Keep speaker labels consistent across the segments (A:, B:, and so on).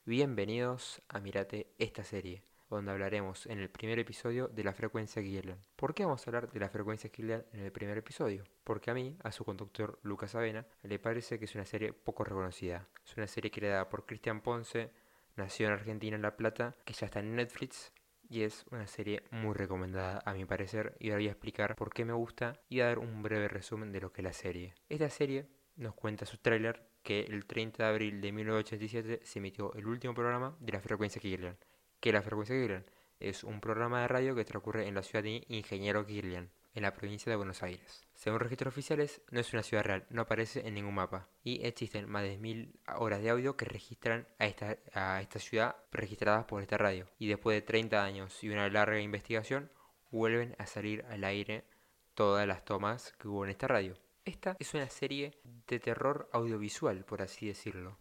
A: Bienvenidos a Mirate esta serie, donde hablaremos en el primer episodio de la frecuencia Kirlian. ¿Por qué vamos a hablar de la frecuencia Kirlian en el primer episodio? Porque a mí, a su conductor Lucas Avena, le parece que es una serie poco reconocida. Es una serie creada por Cristian Ponce, nació en Argentina en La Plata, que ya está en Netflix, y es una serie muy recomendada a mi parecer, y ahora voy a explicar por qué me gusta y a dar un breve resumen de lo que es la serie. Esta serie nos cuenta su tráiler que el 30 de abril de 1987 se emitió el último programa de la frecuencia Kirlian. ¿Qué la frecuencia Kirlian? Es un programa de radio que transcurre en la ciudad de Ingeniero Kirlian, en la provincia de Buenos Aires. Según registros oficiales, no es una ciudad real, no aparece en ningún mapa. Y existen más de 1000 horas de audio que registran a esta ciudad registradas por esta radio. Y después de 30 años y una larga investigación, vuelven a salir al aire todas las tomas que hubo en esta radio. Esta es una serie de terror audiovisual, por así decirlo.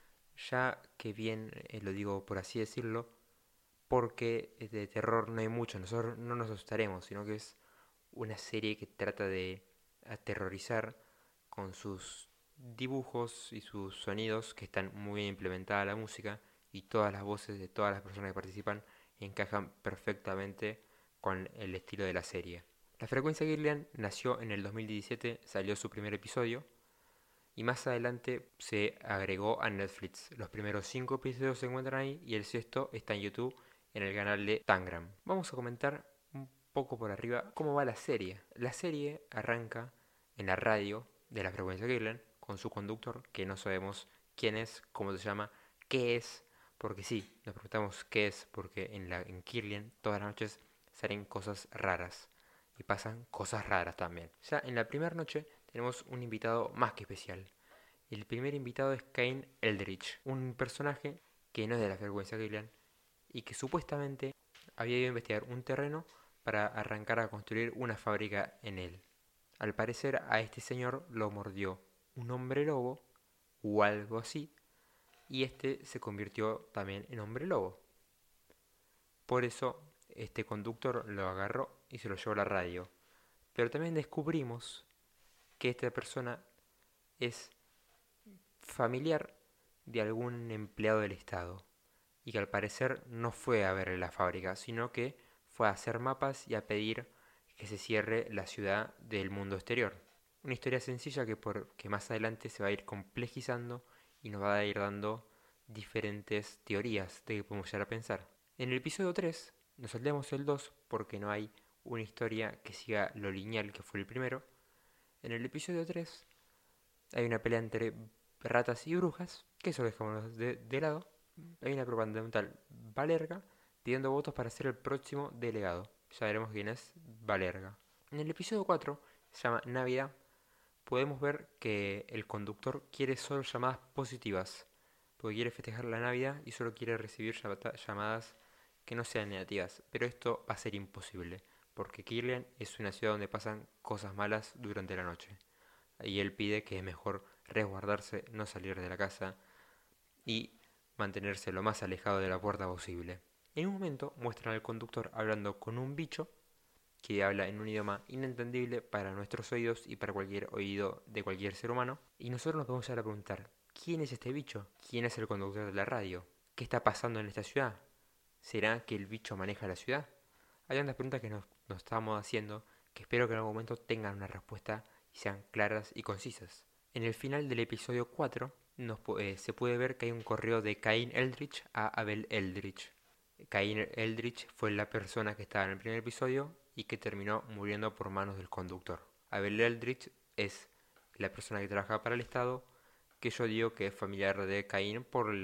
A: Ya que bien lo digo por así decirlo, porque de terror no hay mucho, nosotros no nos asustaremos, sino que es una serie que trata de aterrorizar con sus dibujos y sus sonidos, que están muy bien implementada la música, y todas las voces de todas las personas que participan encajan perfectamente con el estilo de la serie. La frecuencia Kirlian nació en el 2017, salió su primer episodio y más adelante se agregó a Netflix. Los primeros 5 episodios se encuentran ahí y el sexto está en YouTube en el canal de Tangram. Vamos a comentar un poco por arriba cómo va la serie. La serie arranca en la radio de la frecuencia Kirlian con su conductor, que no sabemos quién es, cómo se llama, qué es, porque sí, nos preguntamos qué es, porque en Kirlian todas las noches salen cosas raras y pasan cosas raras también. Ya en la primera noche tenemos un invitado más que especial. El primer invitado es Kane Eldridge, un personaje que no es de la frecuencia Kirlian y que supuestamente había ido a investigar un terreno para arrancar a construir una fábrica en él. Al parecer a este señor lo mordió un hombre lobo o algo así, y este se convirtió también en hombre lobo. Por eso este conductor lo agarró y se lo llevó a la radio. Pero también descubrimos que esta persona es familiar de algún empleado del Estado y que al parecer no fue a ver la fábrica, sino que fue a hacer mapas y a pedir que se cierre la ciudad del mundo exterior. Una historia sencilla que más adelante se va a ir complejizando y nos va a ir dando diferentes teorías de que podemos llegar a pensar. En el episodio 3 nos saltamos el 2 porque no hay una historia que siga lo lineal que fue el primero. En el episodio 3 hay una pelea entre ratas y brujas, que eso lo dejamos de lado. Hay una propaganda de un tal Valerga pidiendo votos para ser el próximo delegado. Ya veremos quién es Valerga. En el episodio 4, se llama Navidad, podemos ver que el conductor quiere solo llamadas positivas, porque quiere festejar la Navidad y solo quiere recibir llamadas que no sean negativas. Pero esto va a ser imposible, porque Kirlian es una ciudad donde pasan cosas malas durante la noche. Y él pide que es mejor resguardarse, no salir de la casa y mantenerse lo más alejado de la puerta posible. En un momento muestran al conductor hablando con un bicho que habla en un idioma inentendible para nuestros oídos y para cualquier oído de cualquier ser humano. Y nosotros nos podemos llegar a preguntar, ¿quién es este bicho? ¿Quién es el conductor de la radio? ¿Qué está pasando en esta ciudad? ¿Será que el bicho maneja la ciudad? Hay tantas preguntas que nos estamos haciendo que espero que en algún momento tengan una respuesta y sean claras y concisas. En el final del episodio 4 se puede ver que hay un correo de Cain Eldritch a Abel Eldritch. Cain Eldritch fue la persona que estaba en el primer episodio y que terminó muriendo por manos del conductor. Abel Eldritch es la persona que trabaja para el Estado, que yo digo que es familiar de Cain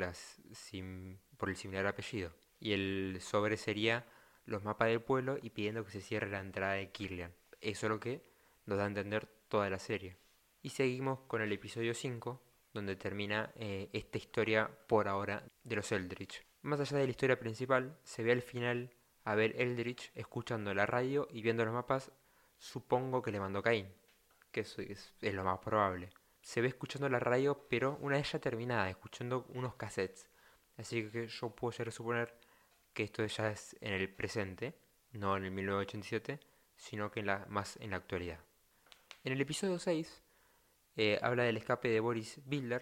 A: por el similar apellido. Y el sobre sería los mapas del pueblo y pidiendo que se cierre la entrada de Kirlian. Eso es lo que nos da a entender toda la serie. Y seguimos con el episodio 5, donde termina esta historia por ahora de los Eldritch. Más allá de la historia principal, se ve al final a Bel Eldritch escuchando la radio y viendo los mapas, supongo que le mandó Cain, que es lo más probable. Se ve escuchando la radio, pero una vez ya terminada, escuchando unos cassettes. Así que yo puedo llegar a suponer que esto ya es en el presente, no en el 1987, sino que más en la actualidad. En el episodio 6 habla del escape de Boris Builder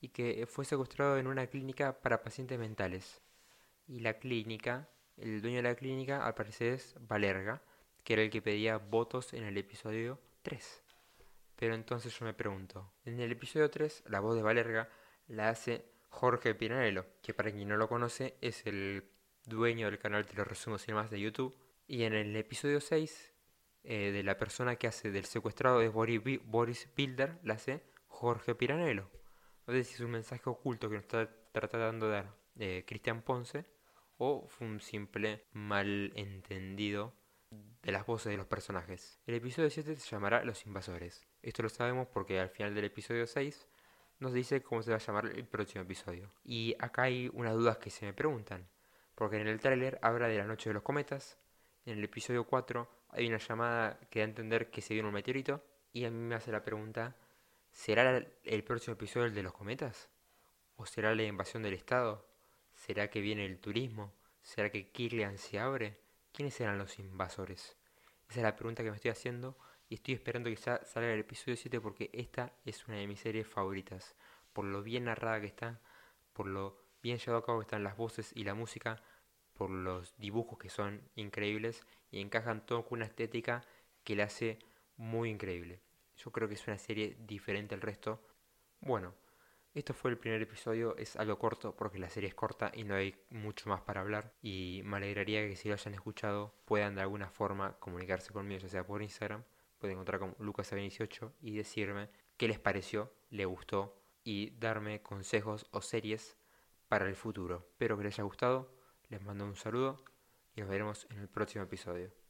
A: y que fue secuestrado en una clínica para pacientes mentales. Y la clínica, el dueño de la clínica al parecer es Valerga, que era el que pedía votos en el episodio 3. Pero entonces yo me pregunto, en el episodio 3 la voz de Valerga la hace Jorge Piranello, que para quien no lo conoce es el dueño del canal Te lo resumo sin más de YouTube. Y en el episodio 6 de la persona que hace del secuestrado de Boris Bilder la hace Jorge Piranello. No sé si es un mensaje oculto que nos está tratando de dar Cristian Ponce o fue un simple malentendido de las voces de los personajes. El episodio 7 se llamará Los Invasores. Esto lo sabemos porque al final del episodio 6 nos dice cómo se va a llamar el próximo episodio. Y acá hay unas dudas que se me preguntan, porque en el tráiler habla de la noche de los cometas, en el episodio 4 hay una llamada que da a entender que se viene un meteorito, y a mí me hace la pregunta, ¿será el próximo episodio el de los cometas? ¿O será la invasión del Estado? ¿Será que viene el turismo? ¿Será que Kirlian se abre? ¿Quiénes serán los invasores? Esa es la pregunta que me estoy haciendo y estoy esperando que salga el episodio 7 porque esta es una de mis series favoritas. Por lo bien narrada que está, por lo bien llevado a cabo que están las voces y la música, por los dibujos que son increíbles y encajan todo con una estética que la hace muy increíble. Yo creo que es una serie diferente al resto. Bueno, esto fue el primer episodio, es algo corto porque la serie es corta y no hay mucho más para hablar y me alegraría que si lo hayan escuchado puedan de alguna forma comunicarse conmigo, ya sea por Instagram, pueden encontrar como lucas18 y decirme qué les pareció, le gustó y darme consejos o series para el futuro. Espero que les haya gustado, les mando un saludo y nos veremos en el próximo episodio.